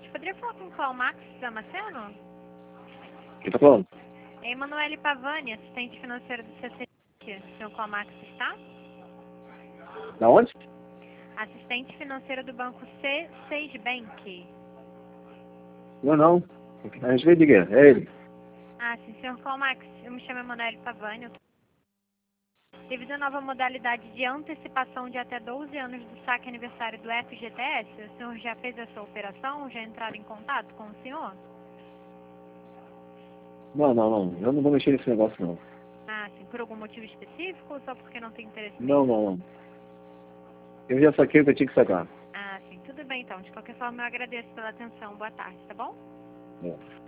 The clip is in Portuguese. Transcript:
tarde. Poderia falar com o Claumax Damasceno? Quem tá falando? É Emanuele Pavani, assistente financeiro do CC. O senhor Claumax está? Da onde? Assistente financeiro do banco C6 Bank. Não. A respeito de quê? É ele. Ah, sim, senhor Claumax. Eu me chamo Emanuele Pavani. Devido à nova modalidade de antecipação de até 12 anos do saque aniversário do FGTS, o senhor já fez essa operação? Já entraram em contato com o senhor? Não. Eu não vou mexer nesse negócio, não. Ah, sim. Por algum motivo específico ou só porque não tem interesse Não. mesmo? Não. Eu já saquei o que eu tinha que sacar. Ah, sim. Tudo bem, então. De qualquer forma, eu agradeço pela atenção. Boa tarde, tá bom? É.